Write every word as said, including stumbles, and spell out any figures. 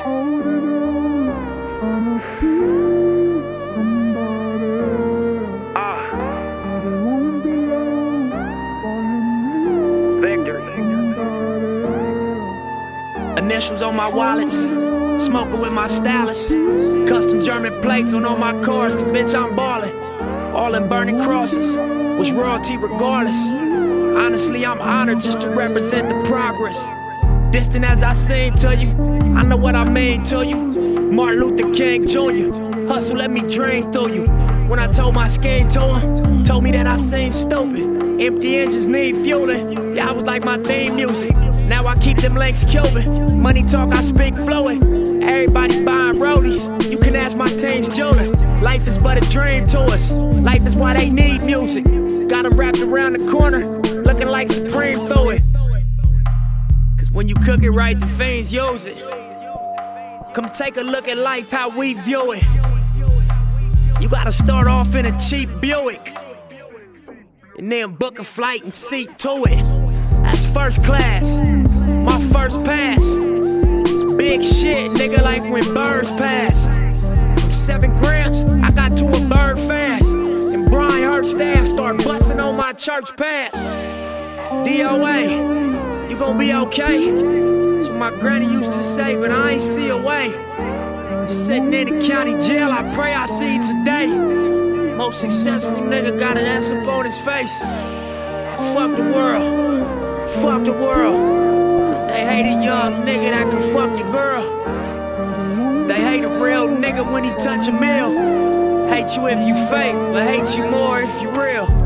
holding on, trying to be somebody. Ah, But it won't be long while you need Victor. somebody. Initials on my wallets, smoking with my stylist. Custom German plates on all my cars, cause bitch I'm ballin'. All in burning crosses, was royalty regardless. Honestly, I'm honored just to represent the progress. Distant as I seem to you, I know what I mean to you. Martin Luther King Junior Hustle, let me dream through you. When I told my scheme to him, told me that I seemed stupid. Empty engines need fueling, yeah, I was like my theme music. Now I keep them links Cuban. Money talk, I speak fluent. Everybody buying rollies, you can ask my team's jeweler. Life is but a dream to us, life is why they need music. Got them wrapped around the corner, looking like Supreme through it. Cause when you cook it right, the fiends use it. Come take a look at life, how we view it. You gotta start off in a cheap Buick, and then book a flight and seat to it. That's first class, my first pass. It's big shit, nigga, like when birds pass. From seven grams, I got to a bird fast. And Brian Hurt staff start busting on my church pass. D O A, you gon' be okay. That's what my granny used to say, but I ain't see a way. Sitting in the county jail, I pray I see you today. Most successful nigga got an ass up on his face. Fuck the world, fuck the world. They hate a young nigga that can fuck your girl. They hate a real nigga when he touch a meal. Hate you if you fake, but hate you more if you real.